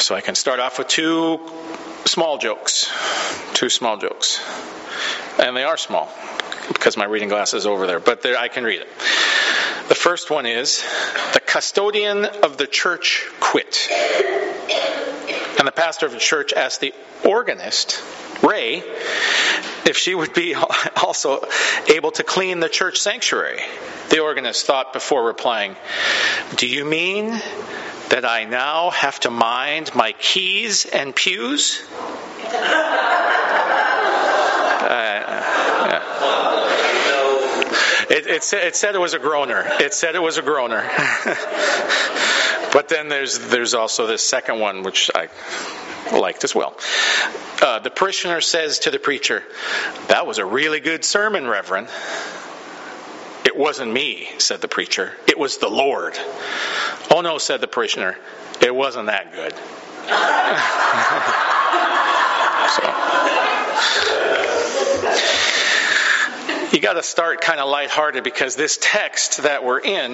So I can start off with two small jokes. And they are small because my reading glass is over there, but I can read it. The first one is, the custodian of the church quit. And the pastor of the church asked the organist, Ray, if she would be also able to clean the church sanctuary. The organist thought before replying, do you mean that I now have to mind my keys and pews? It said it was a groaner. But then there's also this second one, which I liked as well. The parishioner says to the preacher, that was a really good sermon, Reverend. It wasn't me, said the preacher. It was the Lord. Oh no, said the parishioner. It wasn't that good. You got to start kind of lighthearted because this text that we're in,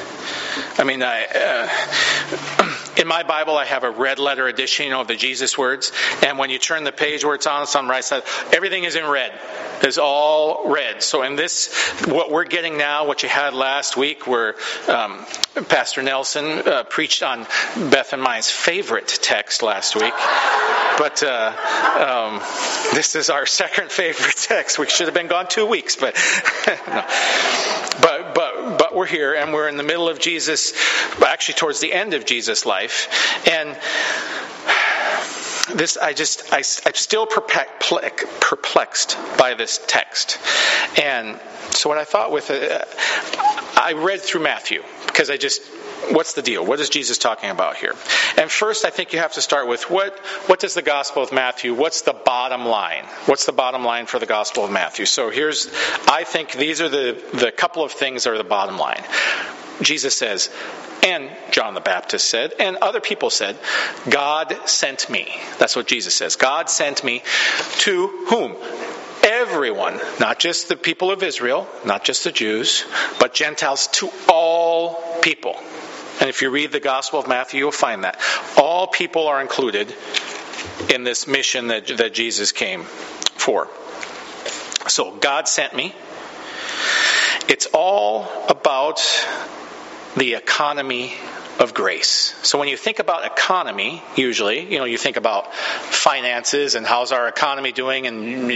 in my Bible, I have a red letter edition of the Jesus words. And when you turn the page where it's on the right side, everything is in red. It's all red. So in this, what we're getting now, what you had last week, where Pastor Nelson preached on Beth and mine's favorite text last week. But this is our second favorite text. We should have been gone 2 weeks, but no. But we're here, and we're in the middle of Jesus, actually towards the end of Jesus' life, and this I'm still perplexed by this text. And so what I thought with it, I read through Matthew because what's the deal? What is Jesus talking about here? And first, I think you have to start with what does the Gospel of Matthew, what's the bottom line? What's the bottom line for the Gospel of Matthew? So I think these are the couple of things that are the bottom line. Jesus says, and John the Baptist said, and other people said, God sent me. That's what Jesus says. God sent me to whom? Everyone, not just the people of Israel, not just the Jews, but Gentiles, to all people. And if you read the Gospel of Matthew, you'll find that. All people are included in this mission that Jesus came for. So God sent me. It's all about the economy of grace. So when you think about economy, usually, you think about finances and how's our economy doing, and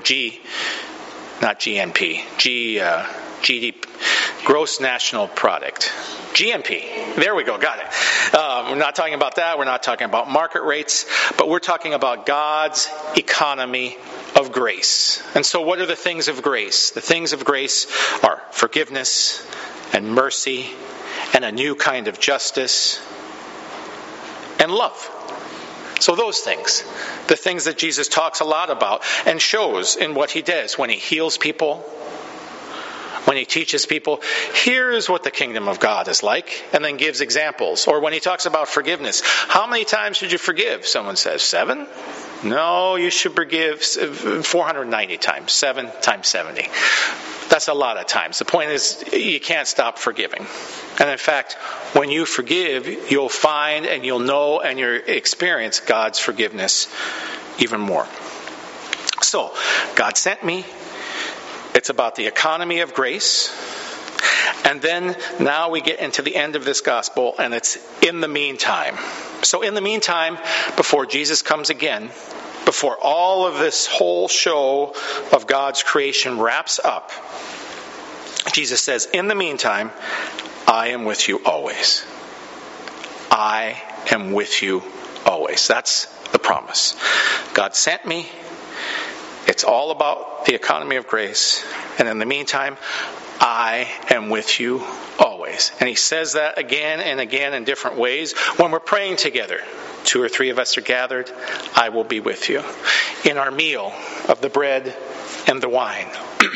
GDP, gross national product. GNP. There we go. Got it. We're not talking about that. We're not talking about market rates, but we're talking about God's economy of grace. And so what are the things of grace? The things of grace are forgiveness and mercy and a new kind of justice and love. So those things, the things that Jesus talks a lot about and shows in what he does when he heals people, when he teaches people, here's what the kingdom of God is like, and then gives examples. Or when he talks about forgiveness, how many times should you forgive? Someone says 7. No, you should forgive 490 times, 7 times 70. That's a lot of times. The point is, you can't stop forgiving. And in fact, when you forgive, you'll find and you'll know and you'll experience God's forgiveness even more. So, God sent me. It's about the economy of grace. And then now we get into the end of this gospel, and it's in the meantime. So in the meantime, before Jesus comes again, before all of this whole show of God's creation wraps up, Jesus says, in the meantime, I am with you always. I am with you always. That's the promise. God sent me. It's all about the economy of grace. And in the meantime, I am with you always. And he says that again and again in different ways. When we're praying together, 2 or 3 of us are gathered, I will be with you. In our meal of the bread and the wine,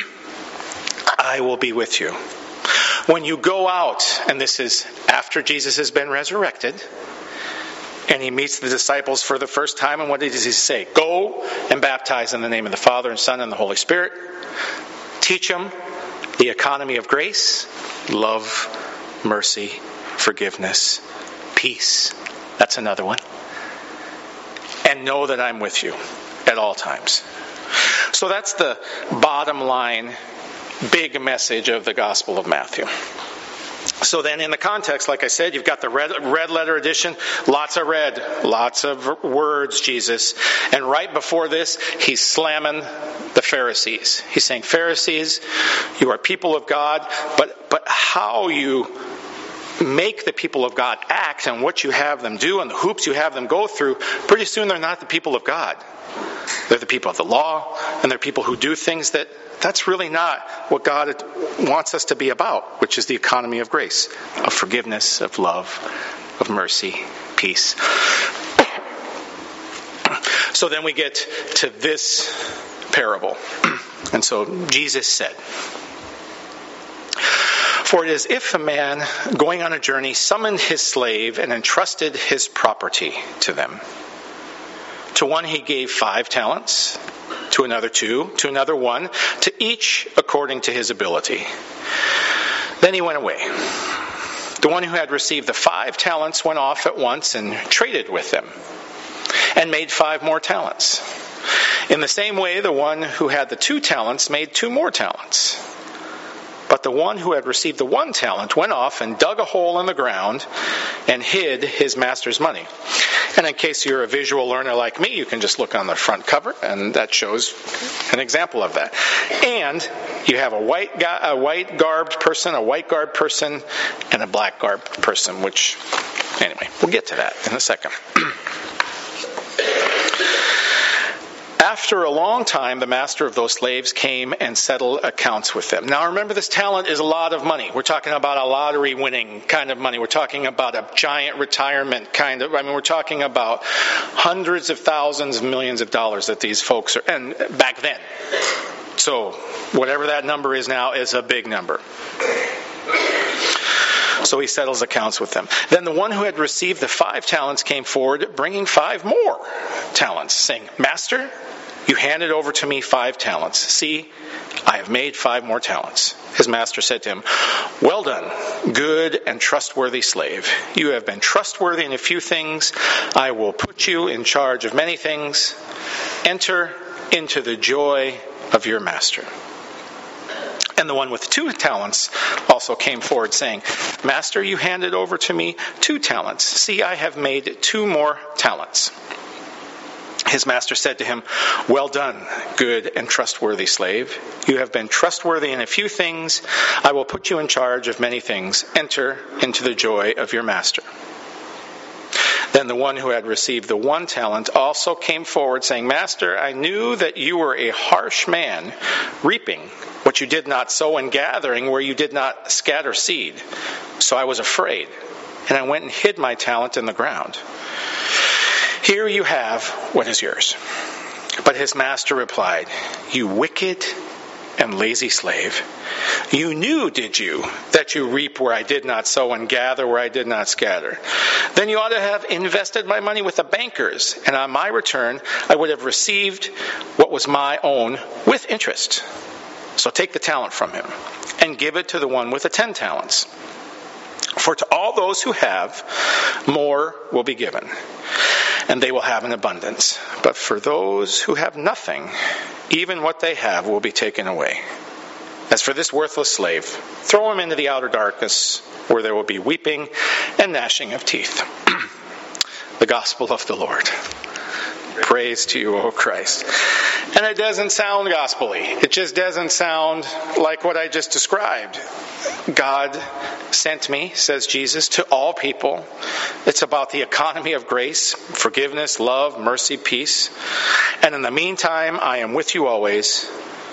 I will be with you. When you go out, and this is after Jesus has been resurrected, and he meets the disciples for the first time, and what does he say? Go and baptize in the name of the Father and Son and the Holy Spirit. Teach them the economy of grace, love, mercy, forgiveness, peace. That's another one. and know that I'm with you at all times. So that's the bottom line, big message of the Gospel of Matthew. So then in the context, like I said, you've got the red letter edition, lots of red, lots of words, Jesus. And right before this, he's slamming the Pharisees. He's saying, Pharisees, you are people of God, but how you make the people of God act and what you have them do and the hoops you have them go through, pretty soon they're not the people of God. They're the people of the law, and they're people who do things that's really not what God wants us to be about, which is the economy of grace, of forgiveness, of love, of mercy, peace. So then we get to this parable. And so Jesus said, for it is if a man going on a journey summoned his slave and entrusted his property to them. To one he gave 5 talents, to another 2, to another 1, to each according to his ability. Then he went away. The one who had received the 5 talents went off at once and traded with them, and made 5 more talents. In the same way, the one who had the 2 talents made 2 more talents. But the one who had received the 1 talent went off and dug a hole in the ground and hid his master's money. And in case you're a visual learner like me, you can just look on the front cover, and that shows an example of that. And you have a white garbed person, and a black garbed person, which, anyway, we'll get to that in a second. After a long time, the master of those slaves came and settled accounts with them. Now remember, this talent is a lot of money. We're talking about a lottery winning kind of money. We're talking about a giant retirement kind of, we're talking about hundreds of thousands of millions of dollars that these folks are, and back then. So whatever that number is now is a big number. So he settles accounts with them. Then the one who had received the 5 talents came forward, bringing 5 more talents, saying, Master, you handed over to me 5 talents. See, I have made 5 more talents. His master said to him, Well done, good and trustworthy slave. You have been trustworthy in a few things. I will put you in charge of many things. Enter into the joy of your master. And the one with 2 talents also came forward, saying, Master, you handed over to me 2 talents. See, I have made 2 more talents. His master said to him, Well done, good and trustworthy slave. You have been trustworthy in a few things. I will put you in charge of many things. Enter into the joy of your master. Then the one who had received the 1 talent also came forward, saying, Master, I knew that you were a harsh man, reaping what you did not sow and gathering where you did not scatter seed. So I was afraid, and I went and hid my talent in the ground. Here you have what is yours. But his master replied, You wicked and lazy slave. You knew, did you, that you reap where I did not sow and gather where I did not scatter? Then you ought to have invested my money with the bankers, and on my return I would have received what was my own with interest. So take the talent from him and give it to the one with the 10 talents. For to all those who have, more will be given, and they will have an abundance. But for those who have nothing, even what they have will be taken away. As for this worthless slave, throw him into the outer darkness, where there will be weeping and gnashing of teeth. The gospel of the Lord. Praise to you, O Christ. And it doesn't sound gospel-y. It just doesn't sound like what I just described. God sent me, says Jesus, to all people. It's about the economy of grace, forgiveness, love, mercy, peace. And in the meantime, I am with you always.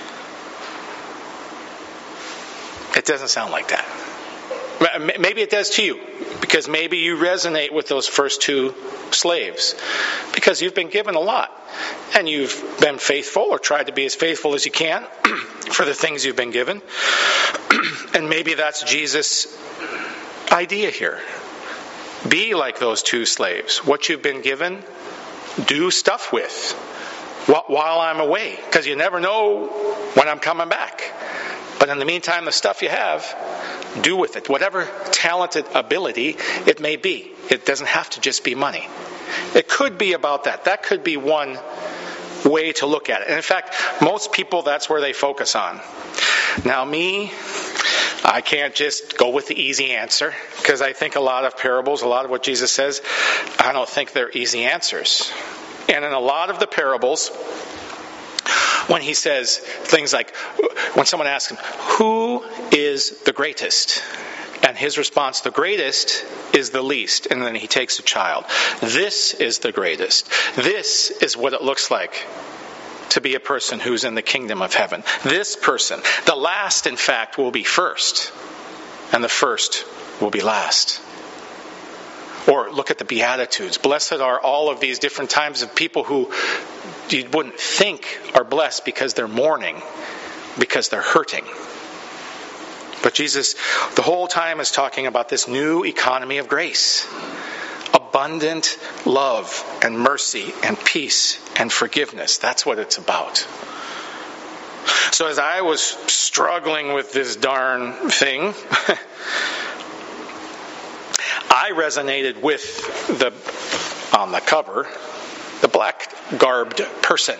It doesn't sound like that. Maybe it does to you, because maybe you resonate with those first 2 slaves, because you've been given a lot, and you've been faithful, or tried to be as faithful as you can for the things you've been given. And maybe that's Jesus' idea here. Be like those 2 slaves. What you've been given, do stuff with while I'm away, because you never know when I'm coming back. But in the meantime, the stuff you have, do with it. Whatever talented ability it may be. It doesn't have to just be money. It could be about that. That could be one way to look at it. And in fact, most people, that's where they focus on. Now me, I can't just go with the easy answer, because I think a lot of parables, a lot of what Jesus says, I don't think they're easy answers. And in a lot of the parables, when he says things like, when someone asks him, who is the greatest? And his response, the greatest is the least. And then he takes a child. This is the greatest. This is what it looks like to be a person who's in the kingdom of heaven. This person, the last, in fact, will be first. And the first will be last. Or look at the Beatitudes. Blessed are all of these different types of people who you wouldn't think are blessed because they're mourning, because they're hurting. But Jesus, the whole time, is talking about this new economy of grace. Abundant love and mercy and peace and forgiveness. That's what it's about. So as I was struggling with this darn thing, I resonated with on the cover, the black-garbed person.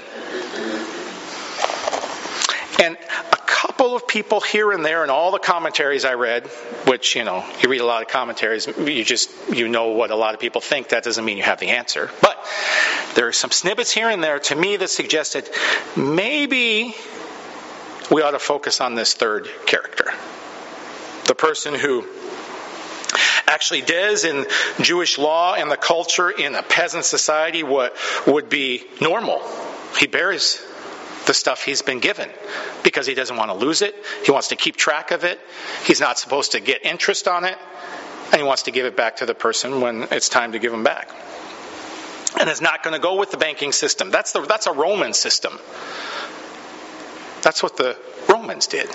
And a couple of people here and there in all the commentaries I read, which, you read a lot of commentaries, you know what a lot of people think. That doesn't mean you have the answer. But there are some snippets here and there to me that suggested maybe we ought to focus on this third character. The person who actually does in Jewish law and the culture in a peasant society what would be normal. He bears the stuff he's been given because he doesn't want to lose it. He wants to keep track of it. He's not supposed to get interest on it. And he wants to give it back to the person when it's time to give him back. And is not going to go with the banking system. That's a Roman system. That's what the Romans did.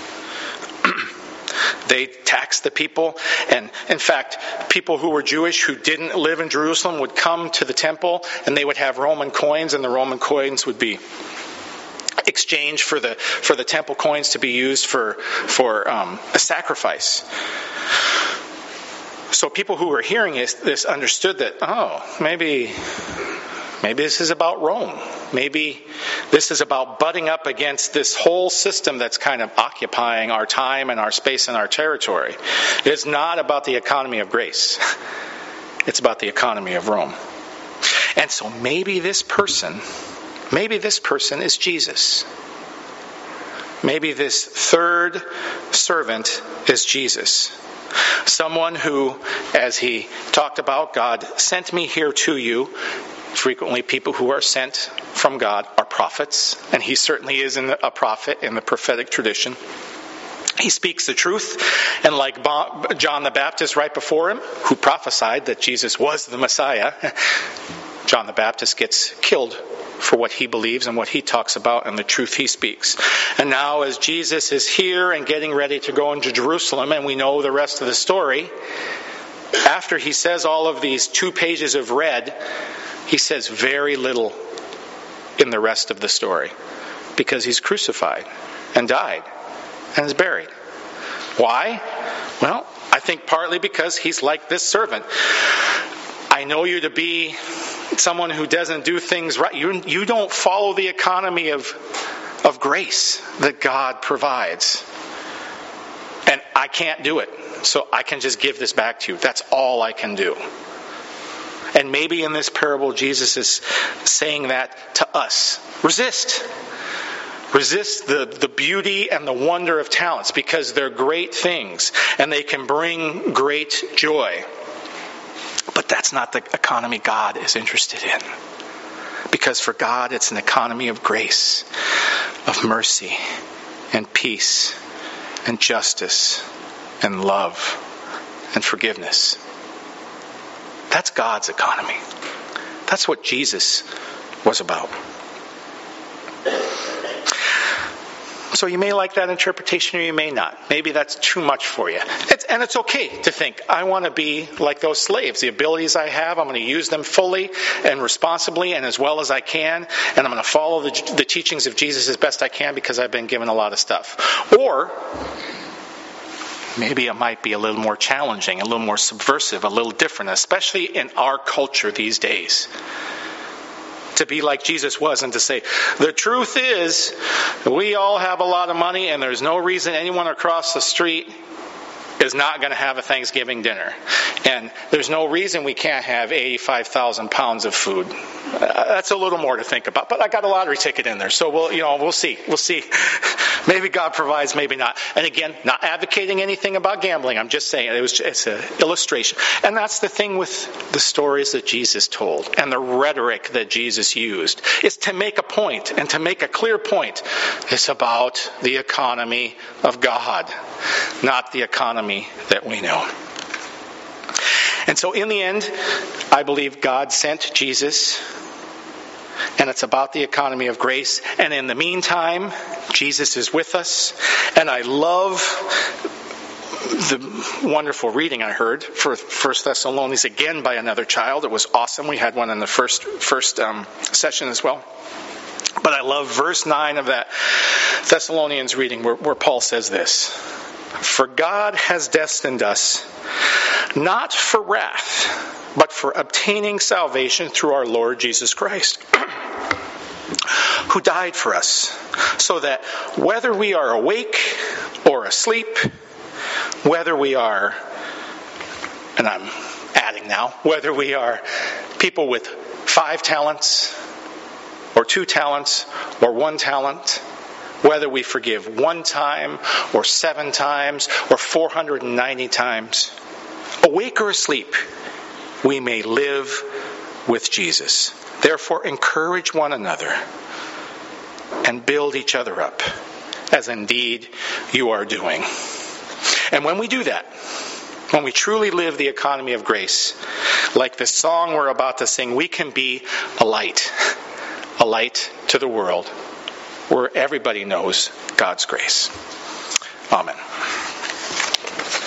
They taxed the people, and in fact, people who were Jewish who didn't live in Jerusalem would come to the temple, and they would have Roman coins, and the Roman coins would be exchanged for the temple coins to be used for a sacrifice. So people who were hearing this understood that, maybe this is about Rome. Maybe this is about butting up against this whole system that's kind of occupying our time and our space and our territory. It's not about the economy of grace. It's about the economy of Rome. And so maybe this person is Jesus. Maybe this third servant is Jesus. Someone who, as he talked about, God sent me here to you. Frequently, people who are sent from God are prophets, and he certainly is a prophet in the prophetic tradition. He speaks the truth, and like John the Baptist right before him, who prophesied that Jesus was the Messiah, John the Baptist gets killed for what he believes and what he talks about and the truth he speaks. And now as Jesus is here and getting ready to go into Jerusalem, and we know the rest of the story, after he says all of these 2 pages of red, he says very little in the rest of the story, because he's crucified and died and is buried. Why? Well, I think partly because he's like this servant. I know you to be someone who doesn't do things right. You don't follow the economy of grace that God provides. And I can't do it. So I can just give this back to you. That's all I can do. And maybe in this parable, Jesus is saying that to us. Resist. Resist the beauty and the wonder of talents, because they're great things and they can bring great joy. But that's not the economy God is interested in. Because for God, it's an economy of grace, of mercy, and peace, and justice, and love, and forgiveness. That's God's economy. That's what Jesus was about. So you may like that interpretation or you may not. Maybe that's too much for you. And it's okay to think, I want to be like those slaves. The abilities I have, I'm going to use them fully and responsibly and as well as I can. And I'm going to follow the teachings of Jesus as best I can because I've been given a lot of stuff. Or maybe it might be a little more challenging, a little more subversive, a little different, especially in our culture these days. To be like Jesus was and to say, the truth is, we all have a lot of money and there's no reason anyone across the street is not going to have a Thanksgiving dinner. And there's no reason we can't have 85,000 pounds of food. That's a little more to think about. But I got a lottery ticket in there, so we'll see. We'll see. Maybe God provides, maybe not. And again, not advocating anything about gambling. I'm just saying it's an illustration. And that's the thing with the stories that Jesus told and the rhetoric that Jesus used, is to make a point and to make a clear point. It's about the economy of God, not the economy that we know. And so in the end, I believe God sent Jesus, and it's about the economy of grace. And in the meantime, Jesus is with us. And I love the wonderful reading I heard for 1 Thessalonians again by another child. It was awesome. We had one in the first session as well. But I love verse 9 of that Thessalonians reading where Paul says this: "For God has destined us not for wrath, but for obtaining salvation through our Lord Jesus Christ, who died for us, so that whether we are awake or asleep, whether we are," and I'm adding now, whether we are people with 5 talents or 2 talents or 1 talent, whether we forgive 1 time or 7 times or 490 times, awake or asleep, we may live with Jesus. Therefore, encourage one another and build each other up, as indeed you are doing. And when we do that, when we truly live the economy of grace, like the song we're about to sing, we can be a light to the world, where everybody knows God's grace.